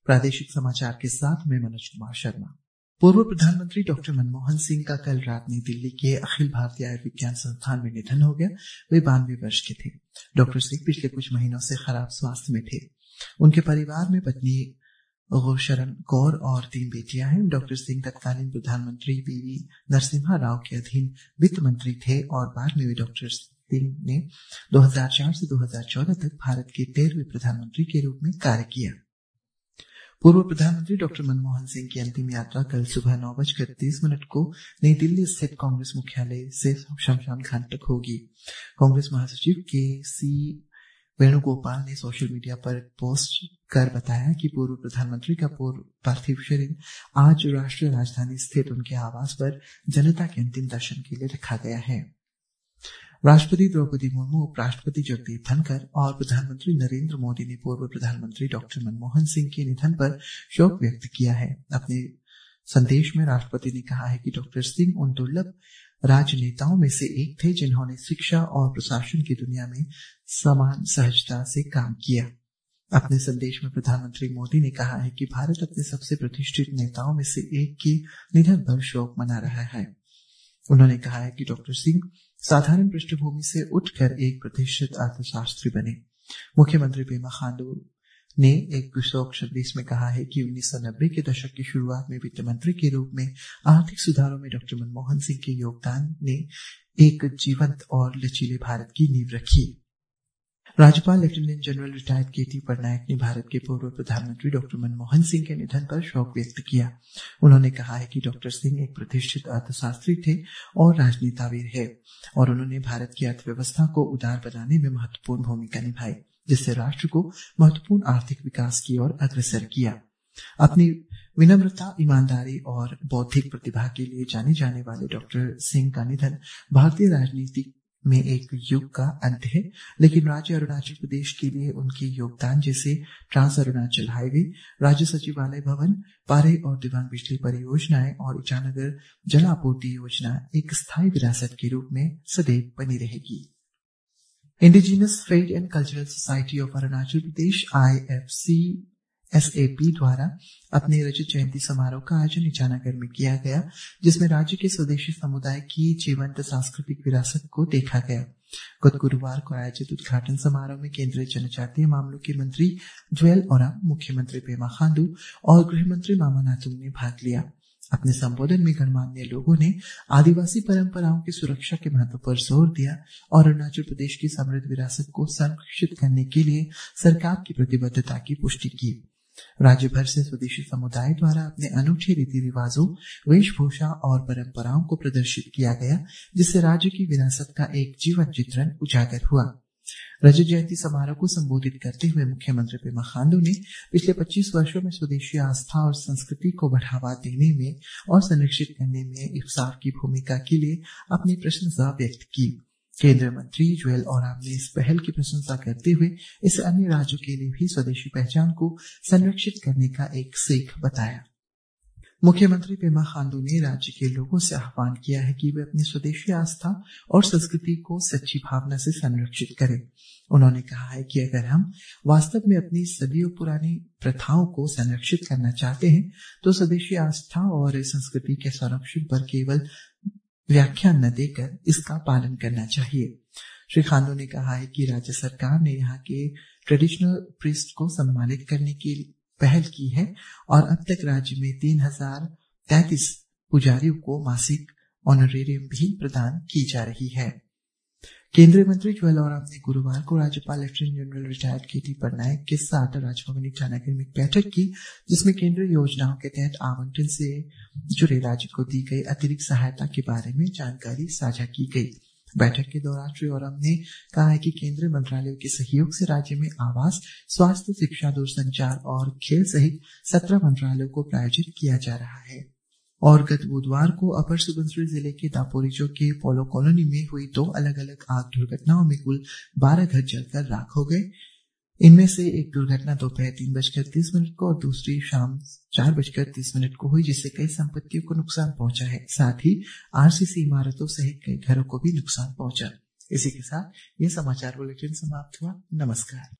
प्रादेशिक समाचार के साथ मैं मनोज कुमार शर्मा। पूर्व प्रधानमंत्री डॉक्टर मनमोहन सिंह का कल रात नई दिल्ली के अखिल भारतीय आयुर्विज्ञान संस्थान में निधन हो गया। वे 92 वर्ष के थे। डॉक्टर सिंह पिछले कुछ महीनों से खराब स्वास्थ्य में थे। उनके परिवार में पत्नी शरण कौर और 3 बेटियां हैं। डॉक्टर सिंह तत्कालीन प्रधानमंत्री पीवी नरसिम्हा राव के अधीन वित्त मंत्री थे और बाद में वे डॉक्टर सिंह ने 2004 से 2014 तक भारत के 13वें प्रधानमंत्री के रूप में कार्य किया। पूर्व प्रधानमंत्री डॉक्टर मनमोहन सिंह की अंतिम यात्रा कल सुबह 9:30 को नई दिल्ली स्थित कांग्रेस मुख्यालय से शमशान घाट तक होगी। कांग्रेस महासचिव के.सी. वेणुगोपाल ने सोशल मीडिया पर पोस्ट कर बताया कि पूर्व प्रधानमंत्री का पार्थिव शरीर आज राष्ट्रीय राजधानी स्थित उनके आवास पर जनता के अंतिम दर्शन के लिए रखा गया है। राष्ट्रपति द्रौपदी मुर्मू, उपराष्ट्रपति जगदीप धनखड़ और प्रधानमंत्री नरेंद्र मोदी ने पूर्व प्रधानमंत्री डॉक्टर मनमोहन सिंह के निधन पर शोक व्यक्त किया है। अपने संदेश में राष्ट्रपति ने कहा है कि डॉक्टर सिंह उन दुर्लभ राजनेताओं में से एक थे जिन्होंने शिक्षा और प्रशासन की दुनिया में समान सहजता से काम किया। अपने संदेश में प्रधानमंत्री मोदी ने कहा है कि भारत अपने सबसे प्रतिष्ठित नेताओं में से एक के निधन पर शोक मना रहा है। उन्होंने कहा है कि डॉक्टर सिंह साधारण पृष्ठभूमि से उठकर एक प्रतिष्ठित अर्थशास्त्री बने। मुख्यमंत्री पेमा खांडू ने एक शोक संदेश में कहा है कि 1990 के दशक की शुरुआत में वित्त मंत्री के रूप में आर्थिक सुधारों में डॉक्टर मनमोहन सिंह के योगदान ने एक जीवंत और लचीले भारत की नींव रखी। राज्यपाल lieutenant general retired K T. Patnaik ने भारत के पूर्व प्रधानमंत्री डॉक्टर मनमोहन सिंह के निधन पर शोक व्यक्त किया। उन्होंने कहा है कि डॉक्टर सिंह एक प्रतिष्ठित अर्थशास्त्री थे और राजनेतावीर है और उन्होंने भारत की अर्थव्यवस्था को उदार बनाने में महत्वपूर्ण भूमिका निभाई, जिससे राष्ट्र को महत्वपूर्ण आर्थिक विकास की ओर अग्रसर किया। अपनी विनम्रता, ईमानदारी और बौद्धिक प्रतिभा के लिए जाने जाने वाले डॉक्टर सिंह का निधन भारतीय राजनीति में एक युग का अंत है, लेकिन राज्य अरुणाचल प्रदेश के लिए उनके योगदान जैसे ट्रांस अरुणाचल हाईवे, राज्य सचिवालय भवन, पारे और दिवांग बिजली परियोजनाएं और ईटानगर जल आपूर्ति योजना एक स्थायी विरासत के रूप में सदैव बनी रहेगी। Indigenous trade and cultural society of Arunachal Pradesh IFCSAP द्वारा अपने रजत जयंती समारोह का आयोजन ईटानगर में किया गया, जिसमें राज्य के स्वदेशी समुदाय की जीवंत सांस्कृतिक विरासत को देखा गया। गत गुरुवार को आयोजित उद्घाटन समारोह में केंद्रीय जनजातीय मामलों के मंत्री जुएल ओराम, मुख्यमंत्री पेमा खांडू और गृह मंत्री मामा नातुंग ने भाग लिया। अपने संबोधन में गणमान्य लोगों ने आदिवासी परंपराओं की सुरक्षा के महत्व पर जोर दिया और अरुणाचल प्रदेश की समृद्ध विरासत को संरक्षित करने के लिए सरकार की प्रतिबद्धता की पुष्टि की। राज्य भर से स्वदेशी समुदाय द्वारा अपने अनूठे रीति रिवाजों, वेशभूषा और परंपराओं को प्रदर्शित किया गया, जिससे राज्य की विरासत का एक जीवंत चित्रण उजागर हुआ। रजत जयंती समारोह को संबोधित करते हुए मुख्यमंत्री पेमा खांडू ने पिछले 25 वर्षों में स्वदेशी आस्था और संस्कृति को बढ़ावा देने में और संरक्षित करने में इफ्सार की भूमिका के लिए अपनी प्रशंसा व्यक्त की। केंद्रीय मंत्री जुएल ओराम ने इस पहल की प्रशंसा करते हुए इसे अन्य राज्यों के लिए भी स्वदेशी पहचान को संरक्षित करने का एक सीख बताया। मुख्यमंत्री पेमा खांडू ने राज्य के लोगों से आह्वान किया है कि वे अपनी स्वदेशी आस्था और संस्कृति को सच्ची भावना से संरक्षित करें। उन्होंने कहा है कि अगर हम वास्तव में अपनी सदियों पुरानी प्रथाओं को संरक्षित करना चाहते हैं, तो स्वदेशी आस्था और संस्कृति के संरक्षण पर केवल व्याख्यान न देकर इसका पालन करना चाहिए। श्री खांडू ने कहा है कि राज्य सरकार ने यहाँ के ट्रेडिशनल प्रीस्ट को सम्मानित करने की पहल की है और अब तक राज्य में 3033 पुजारियों को मासिक ऑनरेरियम भी प्रदान की जा रही है। केंद्रीय मंत्री जुएल ओराम ने गुरुवार को राज्यपाल lieutenant general retired K T. Patnaik के साथ राजभवन ईटानगर में एक बैठक की, जिसमें केंद्रीय योजनाओं के तहत आवंटन से जुड़े राज्य को दी गई अतिरिक्त सहायता के बारे में जानकारी साझा की गई। बैठक के दौरान श्री ओराम ने कहा है कि केंद्रीय मंत्रालयों के सहयोग से राज्य में आवास, स्वास्थ्य, शिक्षा, दूरसंचार और खेल सहित 17 मंत्रालयों को प्रायोजित किया जा रहा है। और गत बुधवार को अपर सुबनसिरी जिले के दापोरिजो के पोलो कॉलोनी में हुई 2 अलग अलग आग दुर्घटनाओं में कुल 12 घर जलकर राख हो गए। इनमें से एक दुर्घटना दोपहर 3:30 को और दूसरी शाम 4:30 को हुई, जिससे कई संपत्तियों को नुकसान पहुंचा है। साथ ही आरसीसी इमारतों सहित कई घरों को भी नुकसान पहुंचा। इसी के साथ ये समाचार बुलेटिन समाप्त हुआ। नमस्कार।